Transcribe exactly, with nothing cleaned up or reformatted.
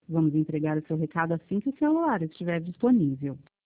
Vamos entregar o seu recado assim que o celular estiver disponível.